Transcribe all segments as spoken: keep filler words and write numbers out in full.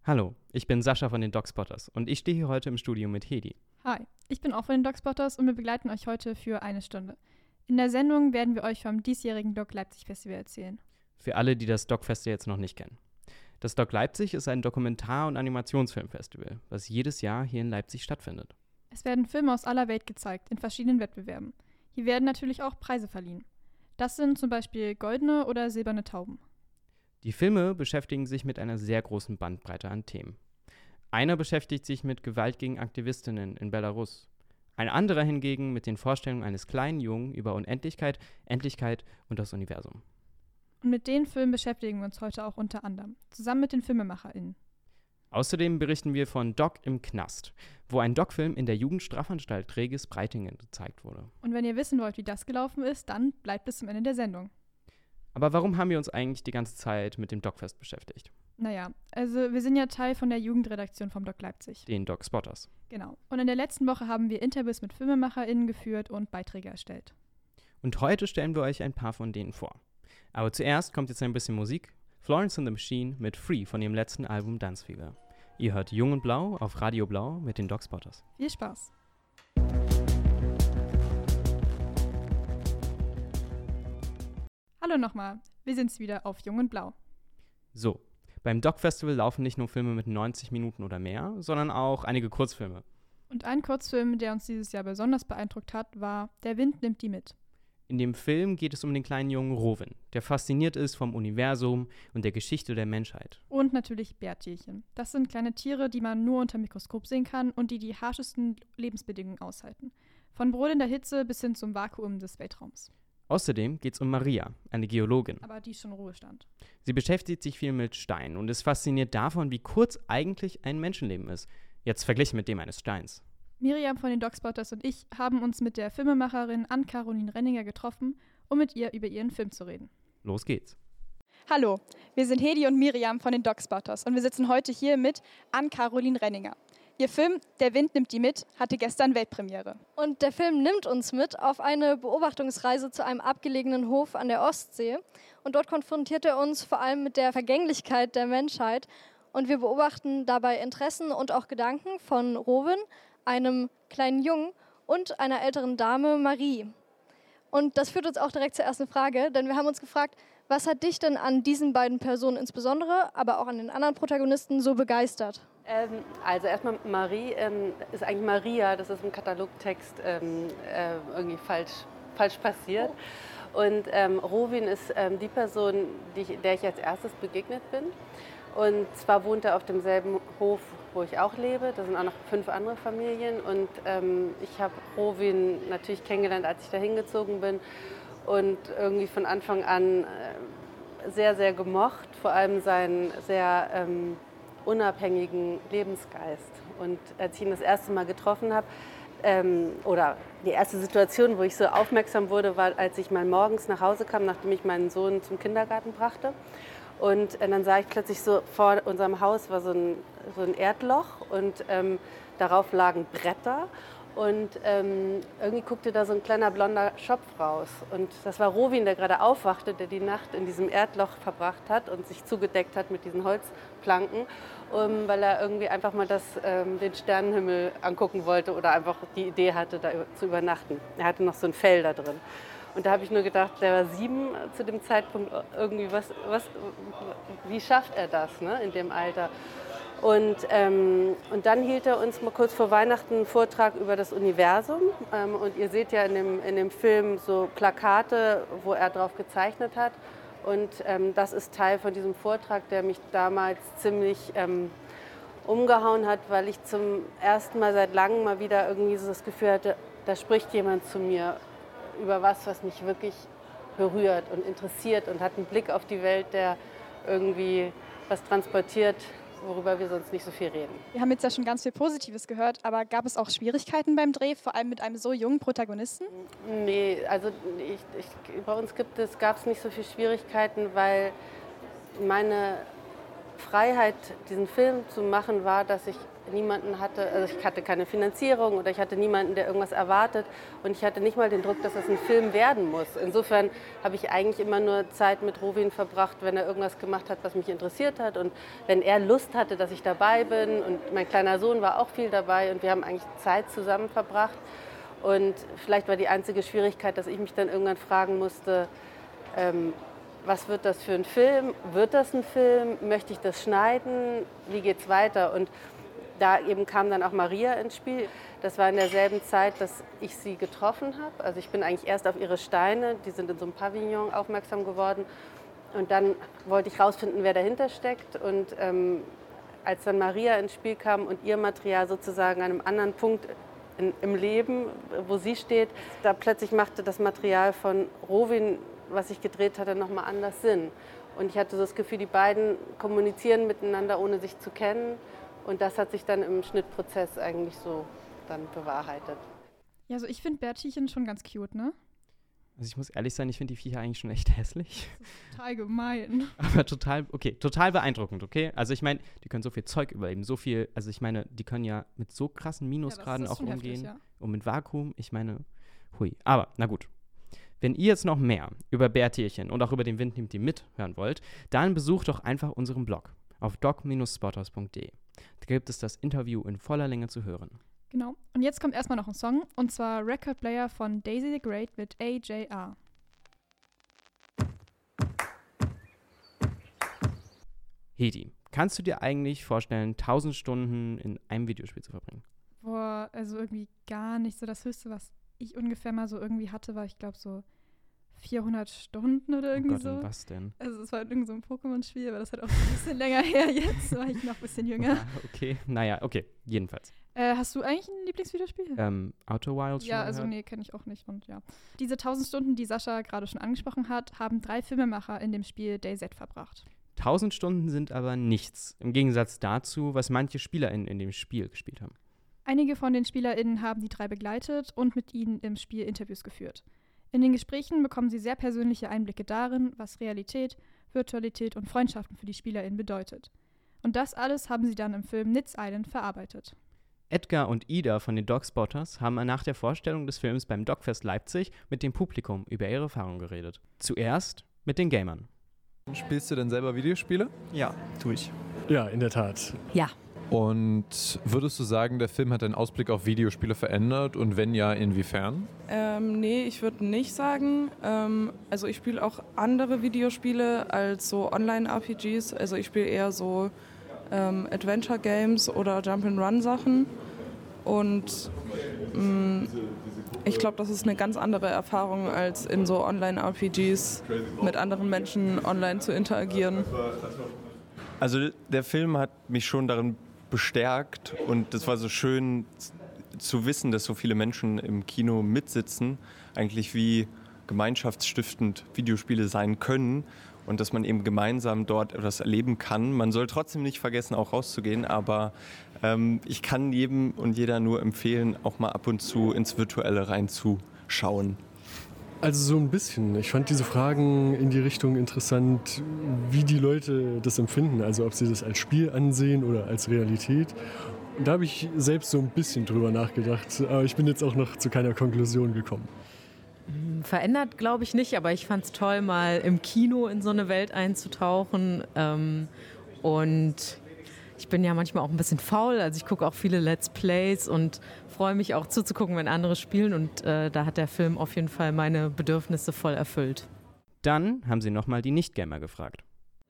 Hallo, ich bin Sascha von den Dogspotters und ich stehe hier heute im Studio mit Hedi. Hi, ich bin auch von den Dogspotters und wir begleiten euch heute für eine Stunde. In der Sendung werden wir euch vom diesjährigen Dog Leipzig Festival erzählen. Für alle, die das Dogfest jetzt noch nicht kennen. Das Dog Leipzig ist ein Dokumentar- und Animationsfilmfestival, was jedes Jahr hier in Leipzig stattfindet. Es werden Filme aus aller Welt gezeigt, in verschiedenen Wettbewerben. Hier werden natürlich auch Preise verliehen. Das sind zum Beispiel goldene oder silberne Tauben. Die Filme beschäftigen sich mit einer sehr großen Bandbreite an Themen. Einer beschäftigt sich mit Gewalt gegen Aktivistinnen in Belarus. Ein anderer hingegen mit den Vorstellungen eines kleinen Jungen über Unendlichkeit, Endlichkeit und das Universum. Und mit den Filmen beschäftigen wir uns heute auch unter anderem, zusammen mit den FilmemacherInnen. Außerdem berichten wir von Dog im Knast, wo ein Dog-Film in der Jugendstrafanstalt Regis-Breitingen gezeigt wurde. Und wenn ihr wissen wollt, wie das gelaufen ist, dann bleibt bis zum Ende der Sendung. Aber warum haben wir uns eigentlich die ganze Zeit mit dem Dogfest beschäftigt? Naja, also wir sind ja Teil von der Jugendredaktion vom Dog Leipzig. Den Dogspotters. Genau. Und in der letzten Woche haben wir Interviews mit FilmemacherInnen geführt und Beiträge erstellt. Und heute stellen wir euch ein paar von denen vor. Aber zuerst kommt jetzt ein bisschen Musik. Florence and the Machine mit Free von ihrem letzten Album Dance Fever. Ihr hört Jung und Blau auf Radio Blau mit den Dogspotters. Viel Spaß! Hallo nochmal, wir sind's wieder auf Jung und Blau. So, beim Dog-Festival laufen nicht nur Filme mit neunzig Minuten oder mehr, sondern auch einige Kurzfilme. Und ein Kurzfilm, der uns dieses Jahr besonders beeindruckt hat, war Der Wind nimmt die mit. In dem Film geht es um den kleinen Jungen Rovin, der fasziniert ist vom Universum und der Geschichte der Menschheit. Und natürlich Bärtierchen. Das sind kleine Tiere, die man nur unter Mikroskop sehen kann und die die harschesten Lebensbedingungen aushalten. Von brodelnder Hitze bis hin zum Vakuum des Weltraums. Außerdem geht es um Maria, eine Geologin. Aber die ist schon in Ruhestand. Sie beschäftigt sich viel mit Stein und ist fasziniert davon, wie kurz eigentlich ein Menschenleben ist. Jetzt verglichen mit dem eines Steins. Miriam von den Dogspotters und ich haben uns mit der Filmemacherin Ann-Caroline Renninger getroffen, um mit ihr über ihren Film zu reden. Los geht's. Hallo, wir sind Hedi und Miriam von den Dogspotters und wir sitzen heute hier mit Ann-Caroline Renninger. Ihr Film Der Wind nimmt die mit hatte gestern Weltpremiere. Und der Film nimmt uns mit auf eine Beobachtungsreise zu einem abgelegenen Hof an der Ostsee. Und dort konfrontiert er uns vor allem mit der Vergänglichkeit der Menschheit. Und wir beobachten dabei Interessen und auch Gedanken von Rovin, einem kleinen Jungen, und einer älteren Dame, Marie. Und das führt uns auch direkt zur ersten Frage, denn wir haben uns gefragt, was hat dich denn an diesen beiden Personen insbesondere, aber auch an den anderen Protagonisten so begeistert? Ähm, also erstmal Marie ähm, ist eigentlich Maria, das ist im Katalogtext ähm, äh, irgendwie falsch, falsch passiert. Und ähm, Rovin ist ähm, die Person, die ich, der ich als erstes begegnet bin. Und zwar wohnt er auf demselben Hof, wo ich auch lebe. Da sind auch noch fünf andere Familien. Und ähm, ich habe Rovin natürlich kennengelernt, als ich da hingezogen bin. Und irgendwie von Anfang an äh, sehr, sehr gemocht. Vor allem seinen sehr ähm, unabhängigen Lebensgeist. Und als ich ihn das erste Mal getroffen habe, ähm, oder die erste Situation, wo ich so aufmerksam wurde, war, als ich mal morgens nach Hause kam, nachdem ich meinen Sohn zum Kindergarten brachte. Und äh, dann sah ich plötzlich so, vor unserem Haus war so ein, so ein Erdloch und ähm, darauf lagen Bretter. Und ähm, irgendwie guckte da so ein kleiner blonder Schopf raus. Und das war Rovin, der gerade aufwachte, der die Nacht in diesem Erdloch verbracht hat und sich zugedeckt hat mit diesen Holzplanken, um, weil er irgendwie einfach mal das, ähm, den Sternenhimmel angucken wollte oder einfach die Idee hatte, da zu übernachten. Er hatte noch so ein Fell da drin. Und da habe ich nur gedacht, der war sieben zu dem Zeitpunkt, irgendwie, was, was, wie schafft er das, ne, in dem Alter? Und, ähm, und dann hielt er uns mal kurz vor Weihnachten einen Vortrag über das Universum. Ähm, und ihr seht ja in dem, in dem Film so Plakate, wo er drauf gezeichnet hat. Und ähm, das ist Teil von diesem Vortrag, der mich damals ziemlich ähm, umgehauen hat, weil ich zum ersten Mal seit langem mal wieder irgendwie so das Gefühl hatte, da spricht jemand zu mir über was, was mich wirklich berührt und interessiert und hat einen Blick auf die Welt, der irgendwie was transportiert, worüber wir sonst nicht so viel reden. Wir haben jetzt ja schon ganz viel Positives gehört, aber gab es auch Schwierigkeiten beim Dreh, vor allem mit einem so jungen Protagonisten? Nee, also ich, ich, bei uns gibt es, gab es nicht so viele Schwierigkeiten, weil meine Freiheit, diesen Film zu machen, war, dass ich niemanden hatte, also ich hatte keine Finanzierung oder ich hatte niemanden, der irgendwas erwartet und ich hatte nicht mal den Druck, dass das ein Film werden muss. Insofern habe ich eigentlich immer nur Zeit mit Rovin verbracht, wenn er irgendwas gemacht hat, was mich interessiert hat und wenn er Lust hatte, dass ich dabei bin und mein kleiner Sohn war auch viel dabei und wir haben eigentlich Zeit zusammen verbracht und vielleicht war die einzige Schwierigkeit, dass ich mich dann irgendwann fragen musste, ähm, was wird das für ein Film? Wird das ein Film? Möchte ich das schneiden? Wie geht's weiter? Und da eben kam dann auch Maria ins Spiel. Das war in derselben Zeit, dass ich sie getroffen habe. Also ich bin eigentlich erst auf ihre Steine, die sind in so einem Pavillon aufmerksam geworden. Und dann wollte ich rausfinden, wer dahinter steckt. Und ähm, als dann Maria ins Spiel kam und ihr Material sozusagen an einem anderen Punkt in, im Leben, wo sie steht, da plötzlich machte das Material von Rovin, was ich gedreht hatte, nochmal anders Sinn. Und ich hatte so das Gefühl, die beiden kommunizieren miteinander, ohne sich zu kennen. Und das hat sich dann im Schnittprozess eigentlich so dann bewahrheitet. Ja, also ich finde Bärtierchen schon ganz cute, ne? Also ich muss ehrlich sein, ich finde die Viecher eigentlich schon echt hässlich. Das ist total gemein. Aber total, okay, total beeindruckend, okay? Also ich meine, die können so viel Zeug überleben, so viel, also ich meine, die können ja mit so krassen Minusgraden ja, auch umgehen. heftig, ja. Und mit Vakuum, ich meine, hui. Aber, na gut. Wenn ihr jetzt noch mehr über Bärtierchen und auch über den Wind nimmt die mit hören wollt, dann besucht doch einfach unseren Blog auf doc Bindestrich spotters punkt de. Da gibt es das Interview in voller Länge zu hören. Genau. Und jetzt kommt erstmal noch ein Song, und zwar Record Player von Daisy the Great mit A J R. Hedi, kannst du dir eigentlich vorstellen, tausend Stunden in einem Videospiel zu verbringen? Boah, also irgendwie gar nicht so. Das Höchste, was ich ungefähr mal so irgendwie hatte, war, ich glaube, so vierhundert Stunden oder irgendwie oh Gott, so. und was denn? Also es war irgend so ein Pokémon-Spiel, aber das hat auch ein bisschen länger her jetzt. War ich noch ein bisschen jünger. Ah, okay, naja, okay, jedenfalls. Äh, hast du eigentlich ein Lieblingsvideospiel? Ähm, Outer Wilds schon Ja, mal also gehört? nee, kenne ich auch nicht. Und ja. Diese tausend Stunden, die Sascha gerade schon angesprochen hat, haben drei Filmemacher in dem Spiel DayZ verbracht. tausend Stunden sind aber nichts, im Gegensatz dazu, was manche SpielerInnen in dem Spiel gespielt haben. Einige von den SpielerInnen haben die drei begleitet und mit ihnen im Spiel Interviews geführt. In den Gesprächen bekommen sie sehr persönliche Einblicke darin, was Realität, Virtualität und Freundschaften für die SpielerInnen bedeutet. Und das alles haben sie dann im Film Nits Island verarbeitet. Edgar und Ida von den Dogspotters haben nach der Vorstellung des Films beim Dogfest Leipzig mit dem Publikum über ihre Erfahrungen geredet. Zuerst mit den Gamern. Spielst du denn selber Videospiele? Ja, tue ich. Ja, in der Tat. Ja. Und würdest du sagen, der Film hat deinen Ausblick auf Videospiele verändert und wenn ja, inwiefern? Ähm, nee, ich würde nicht sagen. Ähm, also ich spiele auch andere Videospiele als so Online-R P Gs. Also ich spiele eher so ähm, Adventure-Games oder Jump-and-Run-Sachen. Und mh, ich glaube, das ist eine ganz andere Erfahrung, als in so Online-R P Gs mit anderen Menschen online zu interagieren. Also der Film hat mich schon darin bestärkt und es war so schön zu wissen, dass so viele Menschen im Kino mitsitzen, eigentlich wie gemeinschaftsstiftend Videospiele sein können und dass man eben gemeinsam dort etwas erleben kann. Man soll trotzdem nicht vergessen, auch rauszugehen, aber ähm, ich kann jedem und jeder nur empfehlen, auch mal ab und zu ins Virtuelle reinzuschauen. Also so ein bisschen. Ich fand diese Fragen in die Richtung interessant, wie die Leute das empfinden. Also ob sie das als Spiel ansehen oder als Realität. Und da habe ich selbst so ein bisschen drüber nachgedacht. Aber ich bin jetzt auch noch zu keiner Konklusion gekommen. Verändert glaube ich nicht, aber ich fand es toll, mal im Kino in so eine Welt einzutauchen. Ähm, und ich bin ja manchmal auch ein bisschen faul, also ich gucke auch viele Let's Plays und freue mich auch zuzugucken, wenn andere spielen. Und äh, da hat der Film auf jeden Fall meine Bedürfnisse voll erfüllt. Dann haben sie nochmal die Nicht-Gamer gefragt.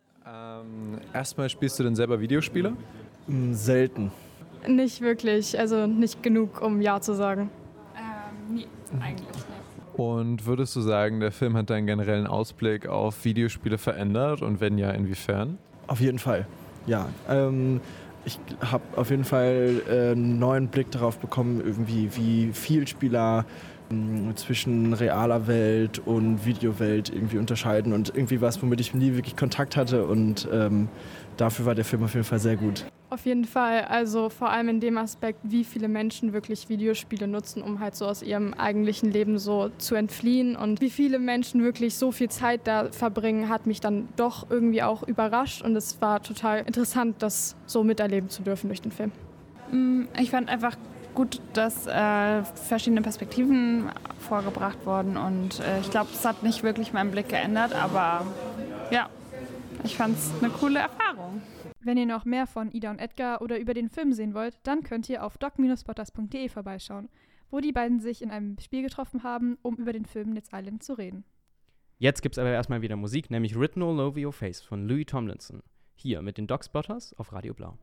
Ähm, erstmal, spielst du denn selber Videospiele? Selten. Nicht wirklich, also nicht genug, um Ja zu sagen. Ähm, nee, eigentlich nicht. Und würdest du sagen, der Film hat deinen generellen Ausblick auf Videospiele verändert und wenn ja, inwiefern? Auf jeden Fall, ja. Ähm, ich habe auf jeden Fall äh, einen neuen Blick darauf bekommen, irgendwie wie Vielspieler zwischen realer Welt und Videowelt irgendwie unterscheiden und irgendwie was, womit ich nie wirklich Kontakt hatte und ähm, dafür war der Film auf jeden Fall sehr gut. Auf jeden Fall, also vor allem in dem Aspekt, wie viele Menschen wirklich Videospiele nutzen, um halt so aus ihrem eigentlichen Leben so zu entfliehen und wie viele Menschen wirklich so viel Zeit da verbringen, hat mich dann doch irgendwie auch überrascht und es war total interessant, das so miterleben zu dürfen durch den Film. Ich fand einfach gut, dass äh, verschiedene Perspektiven vorgebracht wurden und äh, ich glaube, es hat nicht wirklich meinen Blick geändert, aber ja, ich fand es eine coole Erfahrung. Wenn ihr noch mehr von Ida und Edgar oder über den Film sehen wollt, dann könnt ihr auf doc Bindestrich spotters punkt de vorbeischauen, wo die beiden sich in einem Spiel getroffen haben, um über den Film Knits Island zu reden. Jetzt gibt's aber erstmal wieder Musik, nämlich Written All Over Your Face von Louis Tomlinson. Hier mit den Doc Spotters auf Radio Blau.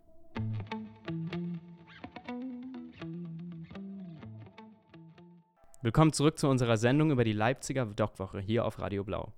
Willkommen zurück zu unserer Sendung über die Leipziger Doc-Woche hier auf Radio Blau.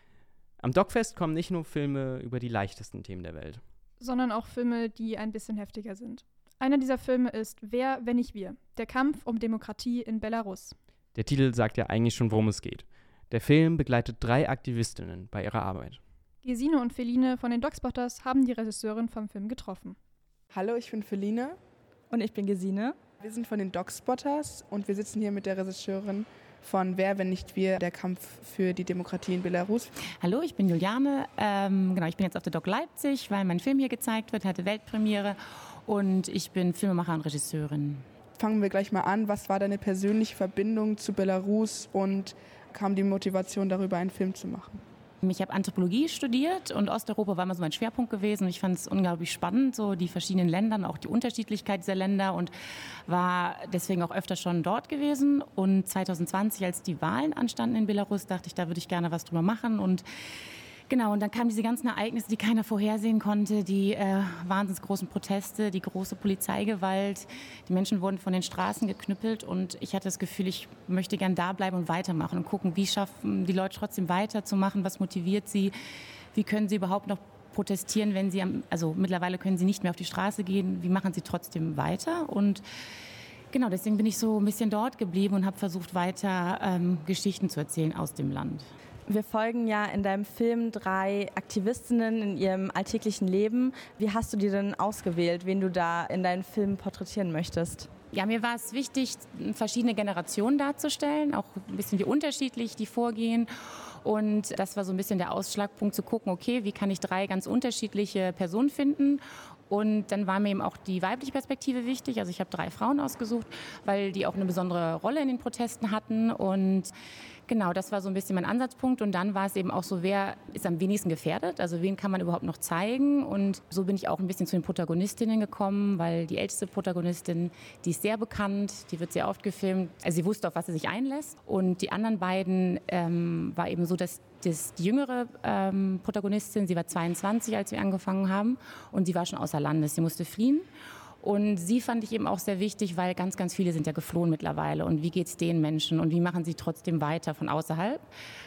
Am Docfest kommen nicht nur Filme über die leichtesten Themen der Welt, sondern auch Filme, die ein bisschen heftiger sind. Einer dieser Filme ist Wer, wenn nicht wir? Der Kampf um Demokratie in Belarus. Der Titel sagt ja eigentlich schon, worum es geht. Der Film begleitet drei Aktivistinnen bei ihrer Arbeit. Gesine und Feline von den Doc Spotters haben die Regisseurin vom Film getroffen. Hallo, ich bin Feline. Und ich bin Gesine. Wir sind von den Doc Spotters und wir sitzen hier mit der Regisseurin von Wer, wenn nicht wir? Der Kampf für die Demokratie in Belarus. Hallo, ich bin Juliane. Ähm, genau, ich bin jetzt auf der Doc Leipzig, weil mein Film hier gezeigt wird, hatte Weltpremiere und ich bin Filmemacher und Regisseurin. Fangen wir gleich mal an. Was war deine persönliche Verbindung zu Belarus und kam die Motivation darüber, einen Film zu machen? Ich habe Anthropologie studiert und Osteuropa war immer so mein Schwerpunkt gewesen. Ich fand es unglaublich spannend, so die verschiedenen Länder, auch die Unterschiedlichkeit dieser Länder und war deswegen auch öfter schon dort gewesen. Und zwanzig zwanzig, als die Wahlen anstanden in Belarus, dachte ich, da würde ich gerne was drüber machen. Und genau, und dann kamen diese ganzen Ereignisse, die keiner vorhersehen konnte, die äh, wahnsinnig großen Proteste, die große Polizeigewalt. Die Menschen wurden von den Straßen geknüppelt und ich hatte das Gefühl, ich möchte gern da bleiben und weitermachen und gucken, wie schaffen die Leute trotzdem weiterzumachen, was motiviert sie, wie können sie überhaupt noch protestieren, wenn sie, am, also mittlerweile können sie nicht mehr auf die Straße gehen, wie machen sie trotzdem weiter und genau, deswegen bin ich so ein bisschen dort geblieben und habe versucht, weiter ähm, Geschichten zu erzählen aus dem Land. Wir folgen ja in deinem Film drei Aktivistinnen in ihrem alltäglichen Leben. Wie hast du die denn ausgewählt, wen du da in deinen Film porträtieren möchtest? Ja, mir war es wichtig, verschiedene Generationen darzustellen, auch ein bisschen wie unterschiedlich die vorgehen. Und das war so ein bisschen der Ausschlagpunkt zu gucken, okay, wie kann ich drei ganz unterschiedliche Personen finden? Und dann war mir eben auch die weibliche Perspektive wichtig. Also ich habe drei Frauen ausgesucht, weil die auch eine besondere Rolle in den Protesten hatten. Und genau, das war so ein bisschen mein Ansatzpunkt. Und dann war es eben auch so, wer ist am wenigsten gefährdet? Also wen kann man überhaupt noch zeigen? Und so bin ich auch ein bisschen zu den Protagonistinnen gekommen, weil die älteste Protagonistin, die ist sehr bekannt, die wird sehr oft gefilmt. Also sie wusste, auf was sie sich einlässt. Und die anderen beiden ähm, war eben so, dass das, die jüngere ähm, Protagonistin, sie war zweiundzwanzig, als wir angefangen haben. Und sie war schon außer Landes, sie musste fliehen. Und sie fand ich eben auch sehr wichtig, weil ganz, ganz viele sind ja geflohen mittlerweile. Und wie geht es den Menschen und wie machen sie trotzdem weiter von außerhalb?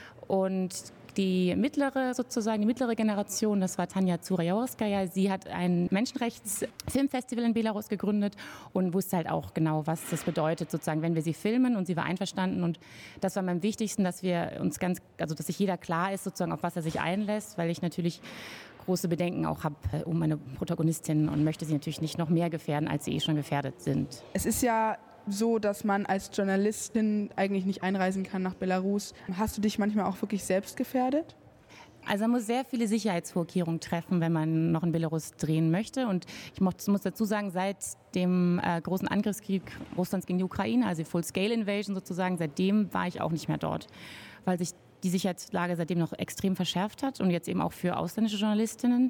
Und die mittlere sozusagen, die mittlere Generation, das war Tanja Zurajorskaja, sie hat ein Menschenrechtsfilmfestival in Belarus gegründet und wusste halt auch genau, was das bedeutet, sozusagen, wenn wir sie filmen, und sie war einverstanden. Und das war mir am wichtigsten, dass wir uns ganz, also dass sich jeder klar ist, sozusagen, auf was er sich einlässt, weil ich natürlich große Bedenken auch habe um meine Protagonistin und möchte sie natürlich nicht noch mehr gefährden, als sie eh schon gefährdet sind. Es ist ja so, dass man als Journalistin eigentlich nicht einreisen kann nach Belarus. Hast du dich manchmal auch wirklich selbst gefährdet? Also man muss sehr viele Sicherheitsvorkehrungen treffen, wenn man noch in Belarus drehen möchte. Und ich muss dazu sagen, seit dem äh, großen Angriffskrieg Russlands gegen die Ukraine, also Full-Scale-Invasion sozusagen, seitdem war ich auch nicht mehr dort, weil sich die Sicherheitslage seitdem noch extrem verschärft hat und jetzt eben auch für ausländische Journalistinnen.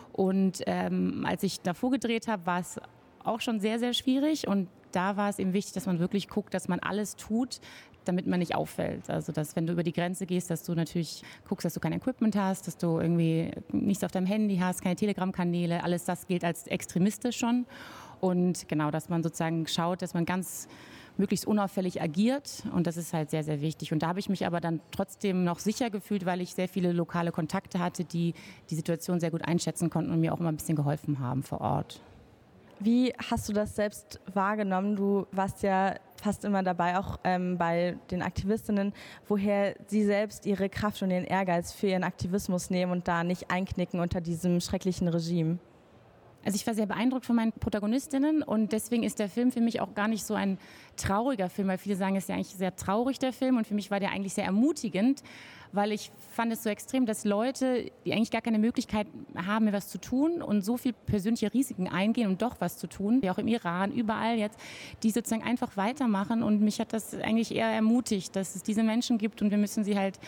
Und ähm, als ich davor gedreht habe, war es auch schon sehr, sehr schwierig. Und da war es eben wichtig, dass man wirklich guckt, dass man alles tut, damit man nicht auffällt. Also, dass wenn du über die Grenze gehst, dass du natürlich guckst, dass du kein Equipment hast, dass du irgendwie nichts auf deinem Handy hast, keine Telegram-Kanäle. Alles das gilt als extremistisch schon. Und genau, dass man sozusagen schaut, dass man ganz möglichst unauffällig agiert, und das ist halt sehr, sehr wichtig. Und da habe ich mich aber dann trotzdem noch sicher gefühlt, weil ich sehr viele lokale Kontakte hatte, die die Situation sehr gut einschätzen konnten und mir auch immer ein bisschen geholfen haben vor Ort. Wie hast du das selbst wahrgenommen? Du warst ja fast immer dabei, auch ähm, bei den Aktivistinnen, woher sie selbst ihre Kraft und ihren Ehrgeiz für ihren Aktivismus nehmen und da nicht einknicken unter diesem schrecklichen Regime. Also ich war sehr beeindruckt von meinen Protagonistinnen und deswegen ist der Film für mich auch gar nicht so ein trauriger Film, weil viele sagen, es ist ja eigentlich sehr traurig, der Film, und für mich war der eigentlich sehr ermutigend, weil ich fand es so extrem, dass Leute, die eigentlich gar keine Möglichkeit haben, mir was zu tun und so viel persönliche Risiken eingehen, um doch was zu tun, wie auch im Iran, überall jetzt, die sozusagen einfach weitermachen, und mich hat das eigentlich eher ermutigt, dass es diese Menschen gibt, und wir müssen sie halt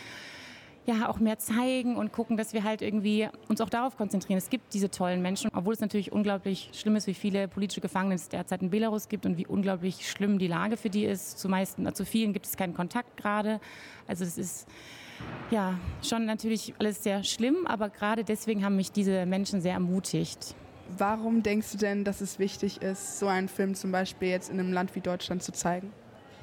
ja auch mehr zeigen und gucken, dass wir halt irgendwie uns auch darauf konzentrieren. Es gibt diese tollen Menschen, obwohl es natürlich unglaublich schlimm ist, wie viele politische Gefangene es derzeit in Belarus gibt und wie unglaublich schlimm die Lage für die ist. Zu meisten, zu vielen gibt es keinen Kontakt gerade. Also es ist ja schon natürlich alles sehr schlimm, aber gerade deswegen haben mich diese Menschen sehr ermutigt. Warum denkst du denn, dass es wichtig ist, so einen Film zum Beispiel jetzt in einem Land wie Deutschland zu zeigen?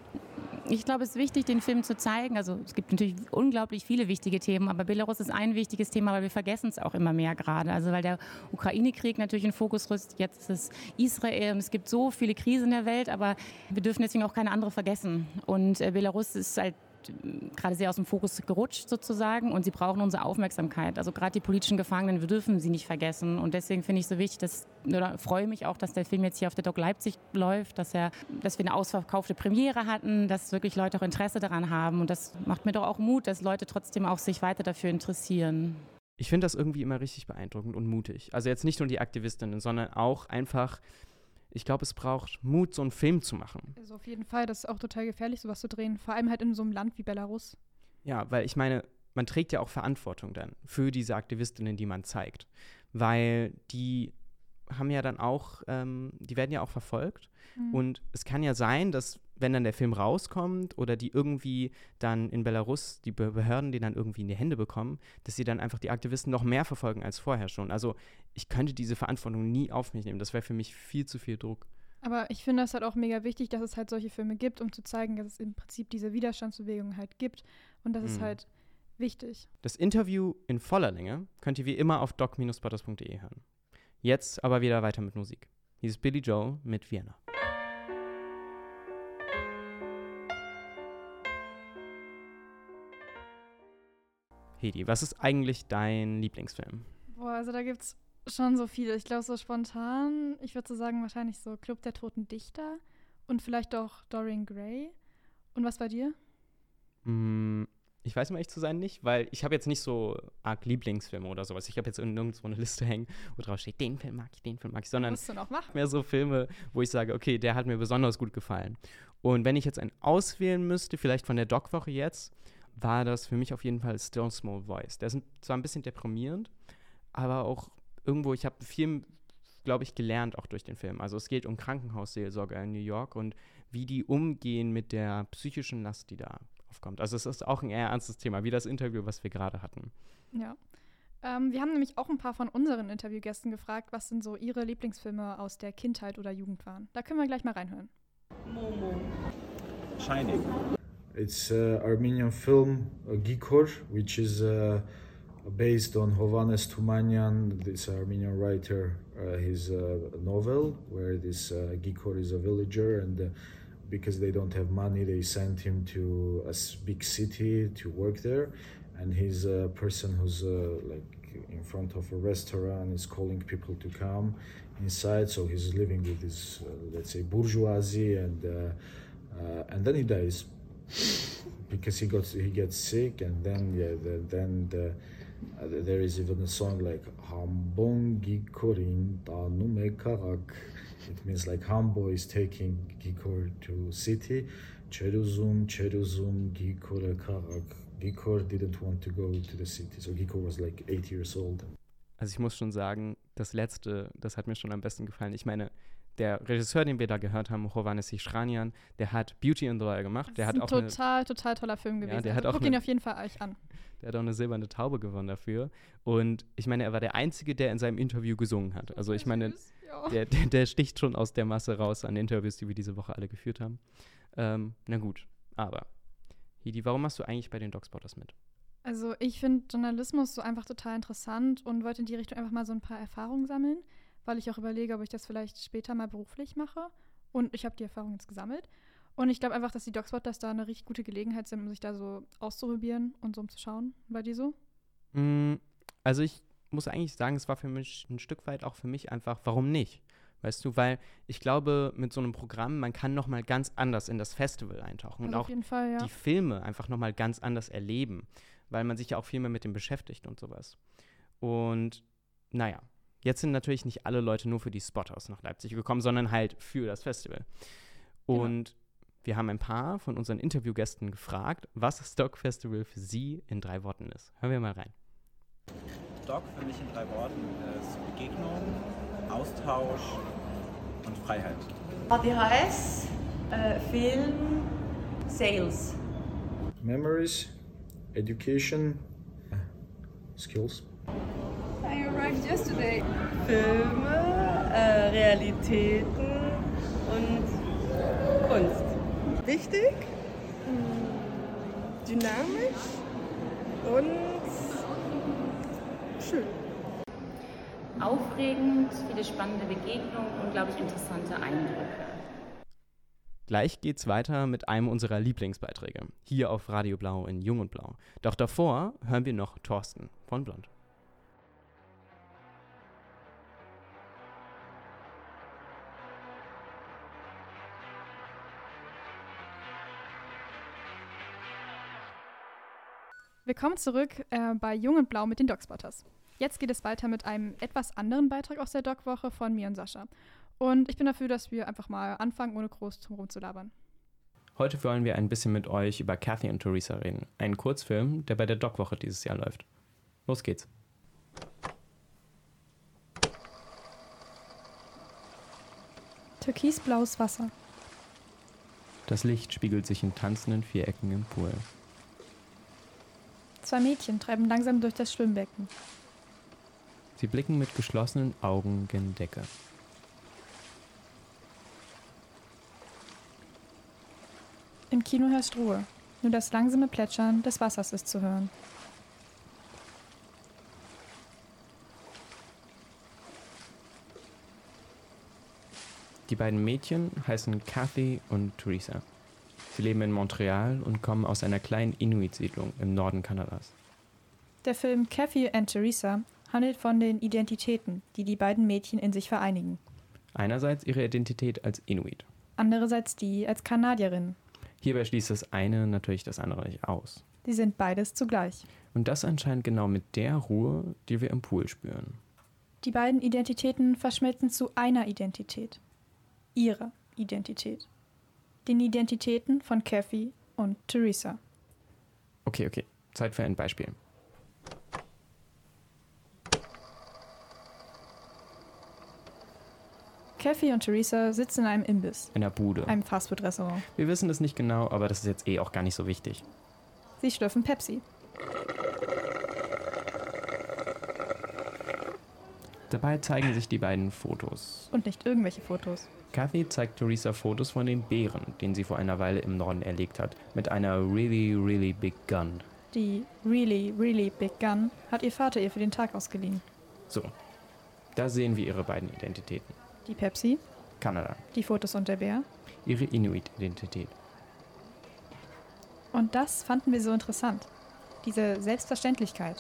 Ich glaube, es ist wichtig, den Film zu zeigen. Also es gibt natürlich unglaublich viele wichtige Themen, aber Belarus ist ein wichtiges Thema, weil wir vergessen es auch immer mehr gerade. Also weil der Ukraine-Krieg natürlich in Fokus rückt, jetzt ist es Israel und es gibt so viele Krisen in der Welt, aber wir dürfen deswegen auch keine andere vergessen. Und äh, Belarus ist halt gerade sehr aus dem Fokus gerutscht sozusagen, und sie brauchen unsere Aufmerksamkeit. Also gerade die politischen Gefangenen, wir dürfen sie nicht vergessen, und deswegen finde ich es so wichtig, dass, oder freue mich auch, dass der Film jetzt hier auf der Doc Leipzig läuft, dass, er, dass wir eine ausverkaufte Premiere hatten, dass wirklich Leute auch Interesse daran haben, und das macht mir doch auch Mut, dass Leute trotzdem auch sich weiter dafür interessieren. Ich finde das irgendwie immer richtig beeindruckend und mutig. Also jetzt nicht nur die Aktivistinnen, sondern auch einfach, ich glaube, es braucht Mut, so einen Film zu machen. Also auf jeden Fall, das ist auch total gefährlich, sowas zu drehen. Vor allem halt in so einem Land wie Belarus. Ja, weil ich meine, man trägt ja auch Verantwortung dann für diese Aktivistinnen, die man zeigt. Weil die haben ja dann auch, ähm, die werden ja auch verfolgt. Mhm. Und es kann ja sein, dass, wenn dann der Film rauskommt oder die irgendwie dann in Belarus, die Behörden den dann irgendwie in die Hände bekommen, dass sie dann einfach die Aktivisten noch mehr verfolgen als vorher schon. Also ich könnte diese Verantwortung nie auf mich nehmen. Das wäre für mich viel zu viel Druck. Aber ich finde es halt auch mega wichtig, dass es halt solche Filme gibt, um zu zeigen, dass es im Prinzip diese Widerstandsbewegung halt gibt. Und das mhm. ist halt wichtig. Das Interview in voller Länge könnt ihr wie immer auf doc Bindestrich spotters punkt de hören. Jetzt aber wieder weiter mit Musik. Hier ist Billy Joel mit Vienna. Hedi, was ist eigentlich dein Lieblingsfilm? Boah, also da gibt's schon so viele. Ich glaube, so spontan, ich würde so sagen, wahrscheinlich so Club der Toten Dichter und vielleicht auch Dorian Gray. Und was bei dir? Mm, ich weiß, um echt zu sein, nicht, weil ich habe jetzt nicht so arg Lieblingsfilme oder sowas. Ich habe jetzt nirgendwo eine Liste hängen, wo drauf steht, den Film mag ich, den Film mag ich, sondern musst du noch machen. mehr so Filme, wo ich sage, okay, der hat mir besonders gut gefallen. Und wenn ich jetzt einen auswählen müsste, vielleicht von der Doc-Woche jetzt, war das für mich auf jeden Fall Still Small Voice. Der ist zwar ein bisschen deprimierend, aber auch irgendwo, ich habe viel, glaube ich, gelernt auch durch den Film. Also es geht um Krankenhausseelsorger in New York und wie die umgehen mit der psychischen Last, die da aufkommt. Also es ist auch ein eher ernstes Thema, wie das Interview, was wir gerade hatten. Ja. Ähm, wir haben nämlich auch ein paar von unseren Interviewgästen gefragt, was denn so ihre Lieblingsfilme aus der Kindheit oder Jugend waren. Da können wir gleich mal reinhören. Momo. Shining. It's an Armenian film, uh, Gikor, which is uh, based on Hovhannes Tumanyan, this Armenian writer, uh, his uh, novel, where this uh, Gikor is a villager, and uh, because they don't have money, they sent him to a big city to work there, and he's a person who's uh, like in front of a restaurant, is calling people to come inside, so he's living with this, uh, let's say, bourgeoisie, and uh, uh, and then he dies. Because he got he gets sick, and then yeah the, then the, uh, there is even a song like Hambon Gikorin Tanume Karak. It means like Hambo is taking Gikor to city. Cheruzum Cheruzum Gikor Karak. Gikor didn't want to go to the city, so Gikor was like eight years old. Also ich muss schon sagen, das letzte, das hat mir schon am besten gefallen. Ich meine, der Regisseur, den wir da gehört haben, Hovhannes Sichranian, der hat Beauty and the Lawyer gemacht. Der das hat ist ein auch total, eine, total toller Film gewesen. Ja, der also hat auch guckt eine, ihn auf jeden Fall euch an. Der hat auch eine silberne Taube gewonnen dafür. Und ich meine, er war der Einzige, der in seinem Interview gesungen hat. Also ich meine, ja. der, der, der sticht schon aus der Masse raus an Interviews, die wir diese Woche alle geführt haben. Ähm, na gut, aber Hedi, warum machst du eigentlich bei den Doc Spotters mit? Also ich finde Journalismus so einfach total interessant und wollte in die Richtung einfach mal so ein paar Erfahrungen sammeln, weil ich auch überlege, ob ich das vielleicht später mal beruflich mache. Und ich habe die Erfahrung jetzt gesammelt. Und ich glaube einfach, dass die Dogspotters da eine richtig gute Gelegenheit sind, um sich da so auszuprobieren und so umzuschauen. War die so? Mm, Also ich muss eigentlich sagen, es war für mich ein Stück weit auch für mich einfach, warum nicht? Weißt du, weil ich glaube, mit so einem Programm, man kann nochmal ganz anders in das Festival eintauchen und Also auf auch jeden Fall, ja. die Filme einfach nochmal ganz anders erleben, weil man sich ja auch viel mehr mit dem beschäftigt und sowas. Und naja, jetzt sind natürlich nicht alle Leute nur für die Spotters nach Leipzig gekommen, sondern halt für das Festival. Und genau. Wir haben ein paar von unseren Interviewgästen gefragt, was das Dog Festival für sie in drei Worten ist. Hören wir mal rein. Dog für mich in drei Worten ist Begegnung, Austausch und Freiheit. A D H S, äh, Film, Sales. Memories, Education, Skills. I arrived yesterday. Filme, äh, Realitäten und Kunst. Wichtig, dynamisch und schön. Aufregend, viele spannende Begegnungen und, glaube ich, interessante Eindrücke. Gleich geht's weiter mit einem unserer Lieblingsbeiträge, hier auf Radio Blau in Jung und Blau. Doch davor hören wir noch Thorsten von Blond. Willkommen zurück äh, bei Jung und Blau mit den Dogspotters. Jetzt geht es weiter mit einem etwas anderen Beitrag aus der Dog-Woche von mir und Sascha. Und ich bin dafür, dass wir einfach mal anfangen, ohne groß drum rumzulabern. Heute wollen wir ein bisschen mit euch über Cathy und Theresa reden. Einen Kurzfilm, der bei der Dog-Woche dieses Jahr läuft. Los geht's. Türkisblaues Wasser. Das Licht spiegelt sich in tanzenden Vierecken im Pool. Zwei Mädchen treiben langsam durch das Schwimmbecken. Sie blicken mit geschlossenen Augen gen Decke. Im Kino herrscht Ruhe. Nur das langsame Plätschern des Wassers ist zu hören. Die beiden Mädchen heißen Cathy und Theresa. Sie leben in Montreal und kommen aus einer kleinen Inuit-Siedlung im Norden Kanadas. Der Film Cathy and Theresa handelt von den Identitäten, die die beiden Mädchen in sich vereinigen. Einerseits ihre Identität als Inuit. Andererseits die als Kanadierin. Hierbei schließt das eine natürlich das andere nicht aus. Sie sind beides zugleich. Und das anscheinend genau mit der Ruhe, die wir im Pool spüren. Die beiden Identitäten verschmelzen zu einer Identität. Ihre Identität. Den Identitäten von Cathy und Theresa. Okay, okay. Zeit für ein Beispiel. Cathy und Theresa sitzen in einem Imbiss. In einer Bude. Einem Fastfood-Restaurant. Wir wissen es nicht genau, aber das ist jetzt eh auch gar nicht so wichtig. Sie schlürfen Pepsi. Dabei zeigen sich die beiden Fotos. Und nicht irgendwelche Fotos. Cathy zeigt Theresa Fotos von den Bären, den sie vor einer Weile im Norden erlegt hat, mit einer really, really big gun. Die really, really big gun hat ihr Vater ihr für den Tag ausgeliehen. So, da sehen wir ihre beiden Identitäten. Die Pepsi. Kanada. Die Fotos und der Bär. Ihre Inuit-Identität. Und das fanden wir so interessant. Diese Selbstverständlichkeit.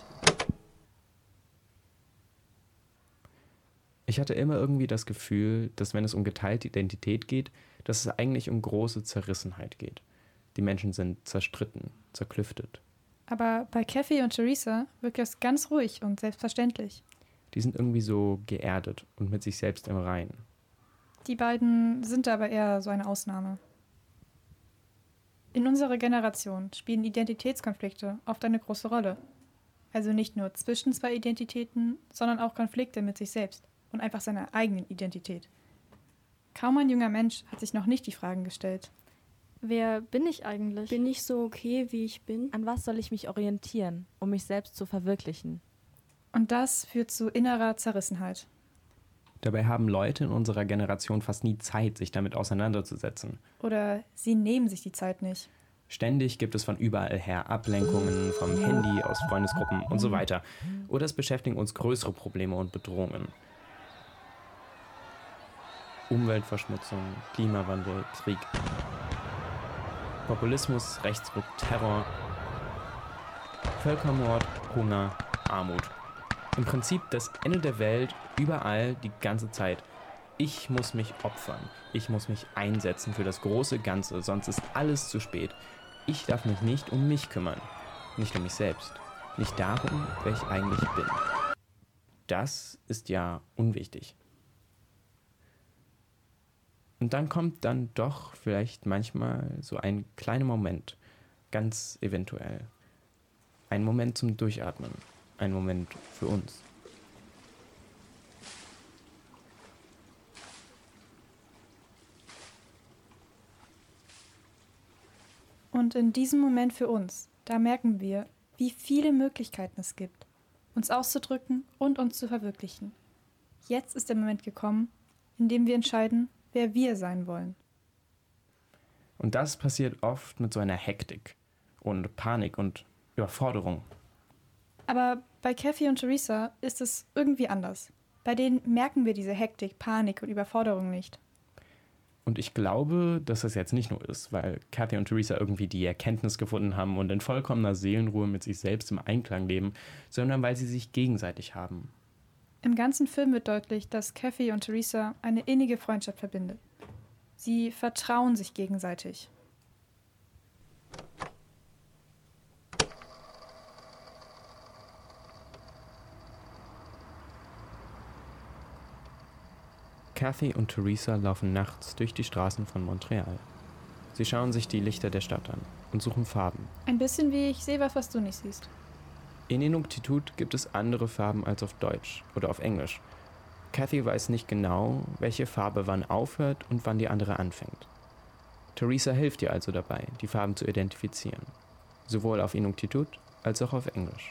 Ich hatte immer irgendwie das Gefühl, dass wenn es um geteilte Identität geht, dass es eigentlich um große Zerrissenheit geht. Die Menschen sind zerstritten, zerklüftet. Aber bei Cathy und Theresa wirkt es ganz ruhig und selbstverständlich. Die sind irgendwie so geerdet und mit sich selbst im Reinen. Die beiden sind aber eher so eine Ausnahme. In unserer Generation spielen Identitätskonflikte oft eine große Rolle. Also nicht nur zwischen zwei Identitäten, sondern auch Konflikte mit sich selbst und einfach seiner eigenen Identität. Kaum ein junger Mensch hat sich noch nicht die Fragen gestellt. Wer bin ich eigentlich? Bin ich so okay, wie ich bin? An was soll ich mich orientieren, um mich selbst zu verwirklichen? Und das führt zu innerer Zerrissenheit. Dabei haben Leute in unserer Generation fast nie Zeit, sich damit auseinanderzusetzen. Oder sie nehmen sich die Zeit nicht. Ständig gibt es von überall her Ablenkungen, vom Handy, aus Freundesgruppen und so weiter. Oder es beschäftigen uns größere Probleme und Bedrohungen. Umweltverschmutzung, Klimawandel, Krieg. Populismus, Rechtsruck, Terror, Völkermord, Hunger, Armut. Im Prinzip das Ende der Welt, überall, die ganze Zeit. Ich muss mich opfern. Ich muss mich einsetzen für das große Ganze, sonst ist alles zu spät. Ich darf mich nicht um mich kümmern. Nicht um mich selbst. Nicht darum, wer ich eigentlich bin. Das ist ja unwichtig. Und dann kommt dann doch vielleicht manchmal so ein kleiner Moment, ganz eventuell. Ein Moment zum Durchatmen, ein Moment für uns. Und in diesem Moment für uns, da merken wir, wie viele Möglichkeiten es gibt, uns auszudrücken und uns zu verwirklichen. Jetzt ist der Moment gekommen, in dem wir entscheiden, wer wir sein wollen. Und das passiert oft mit so einer Hektik und Panik und Überforderung. Aber bei Kathy und Theresa ist es irgendwie anders. Bei denen merken wir diese Hektik, Panik und Überforderung nicht. Und ich glaube, dass das jetzt nicht nur ist, weil Kathy und Theresa irgendwie die Erkenntnis gefunden haben und in vollkommener Seelenruhe mit sich selbst im Einklang leben, sondern weil sie sich gegenseitig haben. Im ganzen Film wird deutlich, dass Kathy und Theresa eine innige Freundschaft verbindet. Sie vertrauen sich gegenseitig. Kathy und Theresa laufen nachts durch die Straßen von Montreal. Sie schauen sich die Lichter der Stadt an und suchen Farben. Ein bisschen wie ich sehe was, was du nicht siehst. In Inuktitut gibt es andere Farben als auf Deutsch oder auf Englisch. Kathy weiß nicht genau, welche Farbe wann aufhört und wann die andere anfängt. Theresa hilft ihr also dabei, die Farben zu identifizieren. Sowohl auf Inuktitut als auch auf Englisch.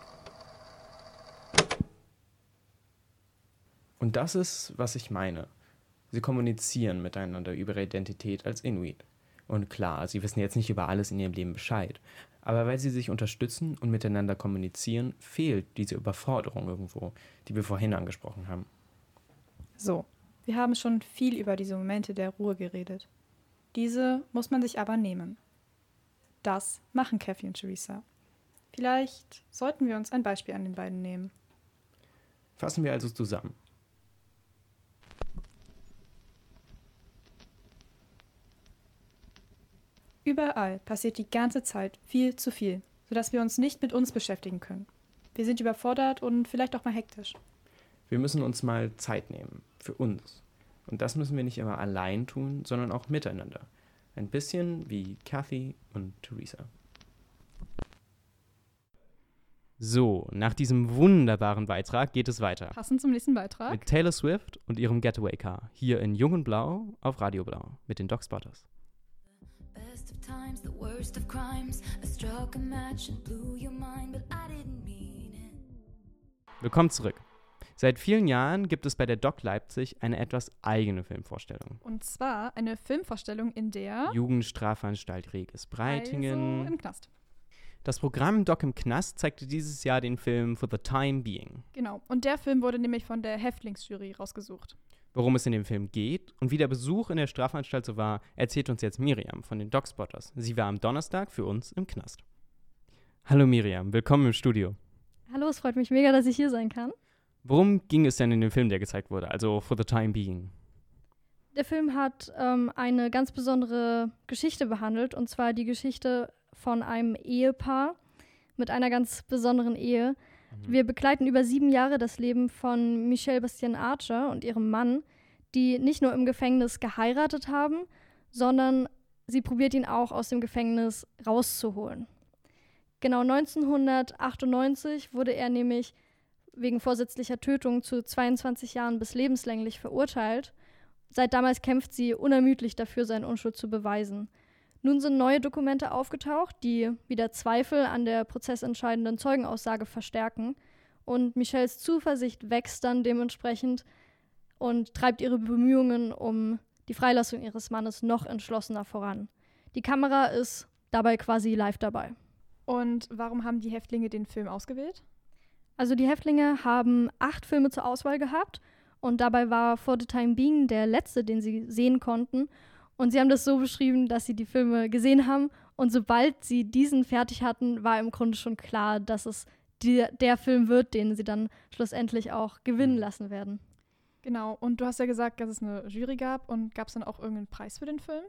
Und das ist, was ich meine. Sie kommunizieren miteinander über ihre Identität als Inuit. Und klar, sie wissen jetzt nicht über alles in ihrem Leben Bescheid. Aber weil sie sich unterstützen und miteinander kommunizieren, fehlt diese Überforderung irgendwo, die wir vorhin angesprochen haben. So, wir haben schon viel über diese Momente der Ruhe geredet. Diese muss man sich aber nehmen. Das machen Kathy und Theresa. Vielleicht sollten wir uns ein Beispiel an den beiden nehmen. Fassen wir also zusammen. Überall passiert die ganze Zeit viel zu viel, sodass wir uns nicht mit uns beschäftigen können. Wir sind überfordert und vielleicht auch mal hektisch. Wir müssen uns mal Zeit nehmen, für uns. Und das müssen wir nicht immer allein tun, sondern auch miteinander. Ein bisschen wie Kathy und Theresa. So, nach diesem wunderbaren Beitrag geht es weiter. Passend zum nächsten Beitrag. Mit Taylor Swift und ihrem Getaway Car. Hier in Jung und Blau auf Radio Blau mit den Dogspotters. Willkommen zurück. Seit vielen Jahren gibt es bei der Doc Leipzig eine etwas eigene Filmvorstellung. Und zwar eine Filmvorstellung, in der Jugendstrafanstalt Regis-Breitingen. Also im Knast. Das Programm Doc im Knast zeigte dieses Jahr den Film For the Time Being. Genau, und der Film wurde nämlich von der Häftlingsjury rausgesucht. Worum es in dem Film geht und wie der Besuch in der Strafanstalt so war, erzählt uns jetzt Miriam von den Dogspotters. Sie war am Donnerstag für uns im Knast. Hallo Miriam, willkommen im Studio. Hallo, es freut mich mega, dass ich hier sein kann. Worum ging es denn in dem Film, der gezeigt wurde, also For the Time Being? Der Film hat ähm, eine ganz besondere Geschichte behandelt, und zwar die Geschichte von einem Ehepaar mit einer ganz besonderen Ehe. Mhm. Wir begleiten über sieben Jahre das Leben von Michelle Bastien Archer und ihrem Mann, die nicht nur im Gefängnis geheiratet haben, sondern sie probiert ihn auch aus dem Gefängnis rauszuholen. Genau neunzehnhundertachtundneunzig wurde er nämlich wegen vorsätzlicher Tötung zu zweiundzwanzig Jahren bis lebenslänglich verurteilt. Seit damals kämpft sie unermüdlich dafür, seine Unschuld zu beweisen. Nun sind neue Dokumente aufgetaucht, die wieder Zweifel an der prozessentscheidenden Zeugenaussage verstärken. Und Michelles Zuversicht wächst dann dementsprechend und treibt ihre Bemühungen um die Freilassung ihres Mannes noch entschlossener voran. Die Kamera ist dabei quasi live dabei. Und warum haben die Häftlinge den Film ausgewählt? Also die Häftlinge haben acht Filme zur Auswahl gehabt und dabei war For the Time Being der letzte, den sie sehen konnten. Und sie haben das so beschrieben, dass sie die Filme gesehen haben und sobald sie diesen fertig hatten, war im Grunde schon klar, dass es die, der Film wird, den sie dann schlussendlich auch gewinnen lassen werden. Genau, und du hast ja gesagt, dass es eine Jury gab und gab es dann auch irgendeinen Preis für den Film?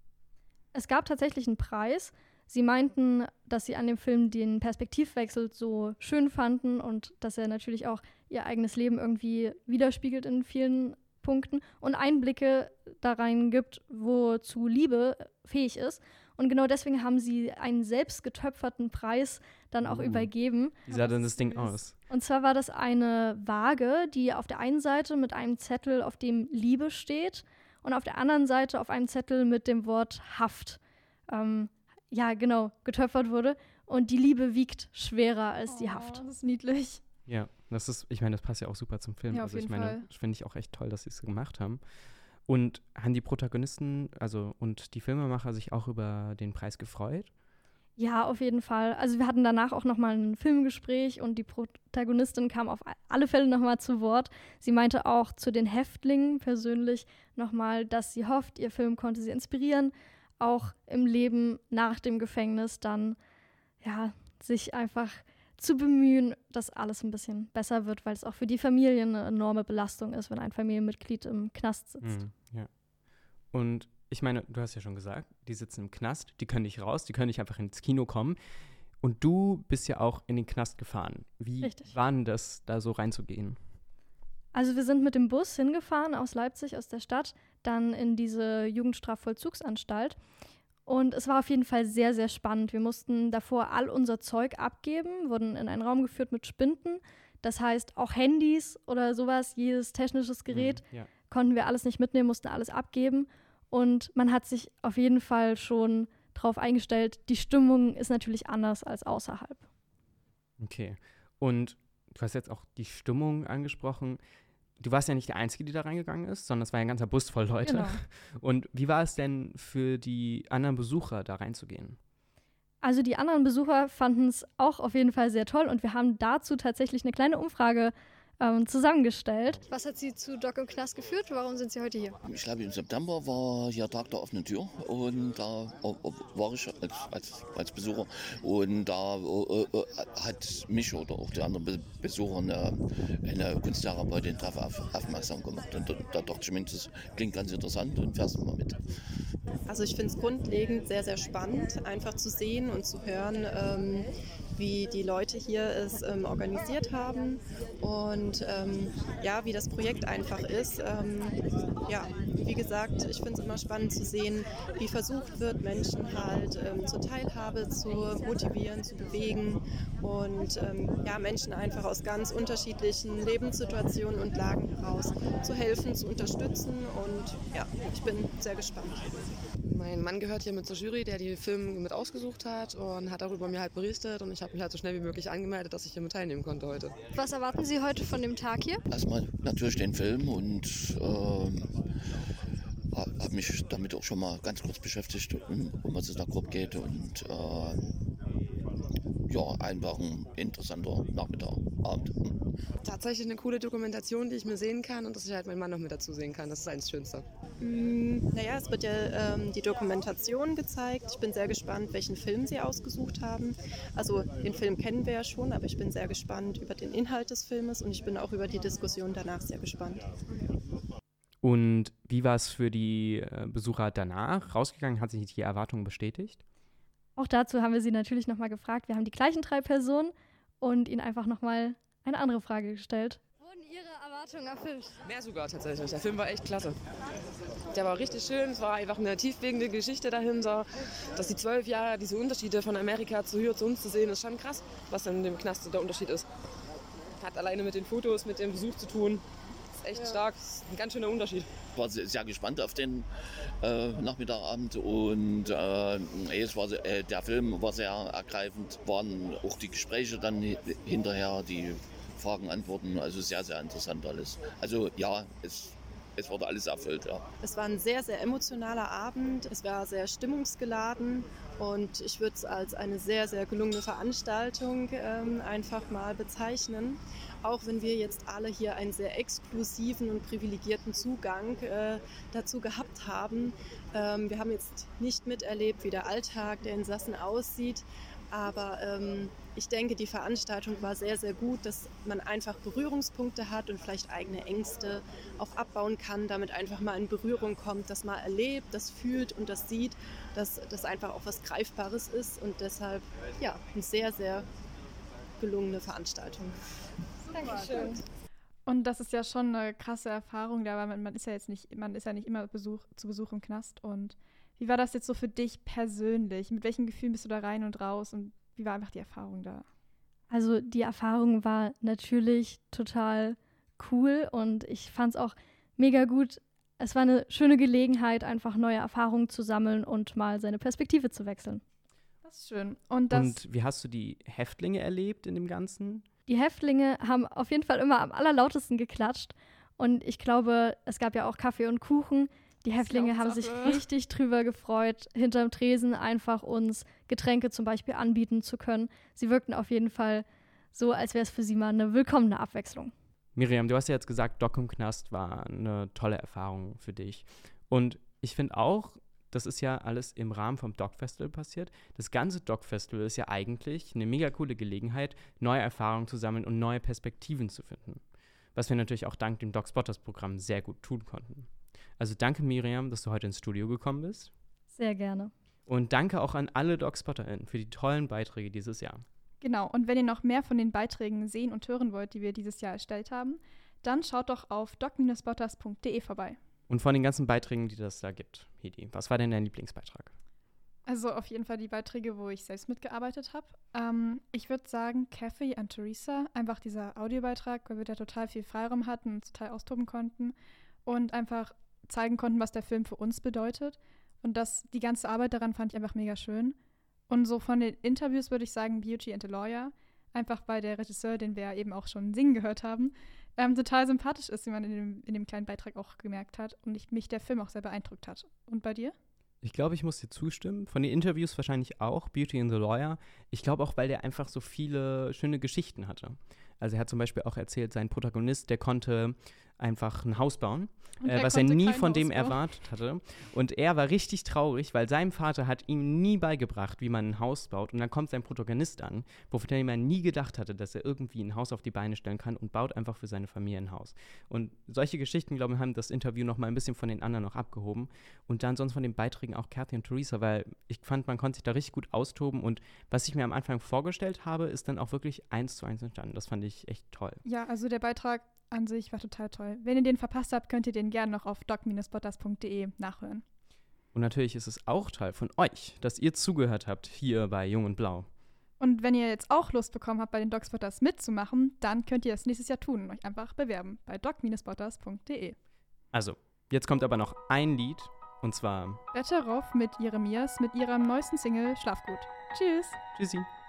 Es gab tatsächlich einen Preis. Sie meinten, dass sie an dem Film den Perspektivwechsel so schön fanden und dass er natürlich auch ihr eigenes Leben irgendwie widerspiegelt in vielen Punkten und Einblicke da rein gibt, wozu Liebe fähig ist. Und genau deswegen haben sie einen selbst getöpferten Preis dann auch Uh. übergeben. Wie sah denn das Ding aus? Und zwar war das eine Waage, die auf der einen Seite mit einem Zettel, auf dem Liebe steht, und auf der anderen Seite auf einem Zettel mit dem Wort Haft, ähm, ja genau, getöpfert wurde. Und die Liebe wiegt schwerer als die Haft. Das ist niedlich. Ja, das ist, ich meine, das passt ja auch super zum Film. Ja, auf also ich jeden meine, Fall. das finde ich auch echt toll, dass sie es gemacht haben. Und haben die Protagonisten, also und die Filmemacher sich auch über den Preis gefreut? Ja, auf jeden Fall. Also wir hatten danach auch nochmal ein Filmgespräch und die Protagonistin kam auf alle Fälle nochmal zu Wort. Sie meinte auch zu den Häftlingen persönlich nochmal, dass sie hofft, ihr Film konnte sie inspirieren, auch im Leben nach dem Gefängnis dann, ja, sich einfach zu bemühen, dass alles ein bisschen besser wird, weil es auch für die Familie eine enorme Belastung ist, wenn ein Familienmitglied im Knast sitzt. Mhm, ja. Und ich meine, du hast ja schon gesagt, die sitzen im Knast, die können nicht raus, die können nicht einfach ins Kino kommen. Und du bist ja auch in den Knast gefahren. Wie Richtig. war denn das, da so reinzugehen? Also wir sind mit dem Bus hingefahren aus Leipzig, aus der Stadt, dann in diese Jugendstrafvollzugsanstalt. Und es war auf jeden Fall sehr, sehr spannend. Wir mussten davor all unser Zeug abgeben, wurden in einen Raum geführt mit Spinden. Das heißt, auch Handys oder sowas, jedes technisches Gerät, Mhm, ja. konnten wir alles nicht mitnehmen, mussten alles abgeben. Und man hat sich auf jeden Fall schon drauf eingestellt, die Stimmung ist natürlich anders als außerhalb. Okay. Und du hast jetzt auch die Stimmung angesprochen. Du warst ja nicht die Einzige, die da reingegangen ist, sondern es war ja ein ganzer Bus voll Leute. Genau. Und wie war es denn für die anderen Besucher, da reinzugehen? Also die anderen Besucher fanden es auch auf jeden Fall sehr toll und wir haben dazu tatsächlich eine kleine Umfrage ähm, zusammengestellt. Was hat Sie zu Doc im Knast geführt? Warum sind Sie heute hier? Ich glaube, im September war hier Tag der offenen Tür und da war ich als, als, als Besucher und da äh, äh, hat mich oder auch die anderen Be Besucher eine, eine Kunsttherapeutin darauf auf, aufmerksam gemacht und da, da dachte ich mir, das klingt ganz interessant und fährst du mal mit. Also ich finde es grundlegend sehr, sehr spannend, einfach zu sehen und zu hören, ähm, wie die Leute hier es ähm, organisiert haben und ähm, ja, wie das Projekt einfach ist. Ähm, ja, wie gesagt, ich finde es immer spannend zu sehen, wie versucht wird, Menschen halt ähm, zur Teilhabe zu motivieren, zu bewegen und ähm, ja, Menschen einfach aus ganz unterschiedlichen Lebenssituationen und Lagen heraus zu helfen, zu unterstützen und ja, ich bin sehr gespannt. Mein Mann gehört hier mit zur Jury, der die Filme mit ausgesucht hat und hat darüber mir halt berichtet und ich habe mich halt so schnell wie möglich angemeldet, dass ich hier mit teilnehmen konnte heute. Was erwarten Sie heute von dem Tag hier? Erstmal natürlich den Film und ähm, habe mich damit auch schon mal ganz kurz beschäftigt, um, um was es da grob geht und äh, ja, einfach ein interessanter Nachmittag, Abend. Tatsächlich eine coole Dokumentation, die ich mir sehen kann und dass ich halt meinen Mann noch mit dazu sehen kann, das ist eigentlich das Schönste. Mm, naja, es wird ja ähm, die Dokumentation gezeigt. Ich bin sehr gespannt, welchen Film Sie ausgesucht haben. Also den Film kennen wir ja schon, aber ich bin sehr gespannt über den Inhalt des Filmes und ich bin auch über die Diskussion danach sehr gespannt. Und wie war es für die äh, Besucher danach? Rausgegangen, hat sich die Erwartung bestätigt? Auch dazu haben wir sie natürlich nochmal gefragt. Wir haben die gleichen drei Personen und ihnen einfach nochmal eine andere Frage gestellt. Wurden Ihre Erwartungen erfüllt? Mehr sogar tatsächlich. Der Film war echt klasse. Der war richtig schön. Es war einfach eine tiefwiegende Geschichte dahinter. Dass die zwölf Jahre, diese Unterschiede von Amerika zu hier zu uns zu sehen, ist schon krass, was in dem Knast der Unterschied ist. Hat alleine mit den Fotos, mit dem Besuch zu tun. Ist echt ja. stark. Ist ein ganz schöner Unterschied. Ich war sehr gespannt auf den äh, Nachmittagabend und äh, es war, äh, der Film war sehr ergreifend. Waren auch die Gespräche dann hinterher, die Fragen, Antworten, also sehr, sehr interessant alles. Also ja, es es wurde alles erfüllt. Ja. Es war ein sehr, sehr emotionaler Abend. Es war sehr stimmungsgeladen und ich würde es als eine sehr, sehr gelungene Veranstaltung ähm, einfach mal bezeichnen. Auch wenn wir jetzt alle hier einen sehr exklusiven und privilegierten Zugang äh, dazu gehabt haben. Ähm, wir haben jetzt nicht miterlebt, wie der Alltag der Insassen aussieht, aber ähm, ich denke, die Veranstaltung war sehr, sehr gut, dass man einfach Berührungspunkte hat und vielleicht eigene Ängste auch abbauen kann, damit einfach mal in Berührung kommt, das mal erlebt, das fühlt und das sieht, dass das einfach auch was Greifbares ist und deshalb, ja, eine sehr, sehr gelungene Veranstaltung. Dankeschön. Und das ist ja schon eine krasse Erfahrung, aber man, man ist ja jetzt nicht, man ist ja nicht immer Besuch, zu Besuch im Knast. Und wie war das jetzt so für dich persönlich? Mit welchen Gefühlen bist du da rein und raus und wie war einfach die Erfahrung da? Also die Erfahrung war natürlich total cool und ich fand es auch mega gut. Es war eine schöne Gelegenheit, einfach neue Erfahrungen zu sammeln und mal seine Perspektive zu wechseln. Das ist schön. Und, das und wie hast du die Häftlinge erlebt in dem Ganzen? Die Häftlinge haben auf jeden Fall immer am allerlautesten geklatscht. Und ich glaube, es gab ja auch Kaffee und Kuchen. Die Häftlinge haben sich richtig drüber gefreut, hinterm Tresen einfach uns Getränke zum Beispiel anbieten zu können. Sie wirkten auf jeden Fall so, als wäre es für sie mal eine willkommene Abwechslung. Miriam, du hast ja jetzt gesagt, Doc im Knast war eine tolle Erfahrung für dich. Und ich finde auch, das ist ja alles im Rahmen vom Doc Festival passiert. Das ganze Doc Festival ist ja eigentlich eine mega coole Gelegenheit, neue Erfahrungen zu sammeln und neue Perspektiven zu finden. Was wir natürlich auch dank dem Doc Spotters Programm sehr gut tun konnten. Also danke Miriam, dass du heute ins Studio gekommen bist. Sehr gerne. Und danke auch an alle Doc SpotterInnen für die tollen Beiträge dieses Jahr. Genau, und wenn ihr noch mehr von den Beiträgen sehen und hören wollt, die wir dieses Jahr erstellt haben, dann schaut doch auf doc Bindestrich spotters Punkt de vorbei. Und von den ganzen Beiträgen, die das da gibt, Hedi, was war denn dein Lieblingsbeitrag? Also auf jeden Fall die Beiträge, wo ich selbst mitgearbeitet habe. Ähm, ich würde sagen Kathy and Teresa, einfach dieser Audiobeitrag, weil wir da total viel Freiraum hatten und total austoben konnten und einfach zeigen konnten, was der Film für uns bedeutet. Und das, die ganze Arbeit daran fand ich einfach mega schön. Und so von den Interviews würde ich sagen Beauty and the Lawyer, einfach weil der Regisseur, den wir ja eben auch schon singen gehört haben, ähm, total sympathisch ist, wie man in dem, in dem kleinen Beitrag auch gemerkt hat und ich, mich der Film auch sehr beeindruckt hat. Und bei dir? Ich glaube, ich muss dir zustimmen. Von den Interviews wahrscheinlich auch, Beauty and the Lawyer. Ich glaube auch, weil der einfach so viele schöne Geschichten hatte. Also er hat zum Beispiel auch erzählt, sein Protagonist, der konnte einfach ein Haus bauen, äh, was er nie von dem erwartet hatte. Und er war richtig traurig, weil sein Vater hat ihm nie beigebracht, wie man ein Haus baut. Und dann kommt sein Protagonist an, wovon er nie gedacht hatte, dass er irgendwie ein Haus auf die Beine stellen kann und baut einfach für seine Familie ein Haus. Und solche Geschichten, glaube ich, haben das Interview noch mal ein bisschen von den anderen noch abgehoben. Und dann sonst von den Beiträgen auch Kathy und Teresa, weil ich fand, man konnte sich da richtig gut austoben. Und was ich mir am Anfang vorgestellt habe, ist dann auch wirklich eins zu eins entstanden. Das fand ich echt toll. Ja, also der Beitrag an sich war total toll. Wenn ihr den verpasst habt, könnt ihr den gerne noch auf doc Bindestrich spotters Punkt de nachhören. Und natürlich ist es auch Teil von euch, dass ihr zugehört habt hier bei Jung und Blau. Und wenn ihr jetzt auch Lust bekommen habt, bei den Doc Spotters mitzumachen, dann könnt ihr es nächstes Jahr tun und euch einfach bewerben bei doc Bindestrich spotters Punkt de. Also, jetzt kommt aber noch ein Lied, und zwar Better Off mit Jeremias mit ihrem neuesten Single Schlaf gut. Tschüss. Tschüssi.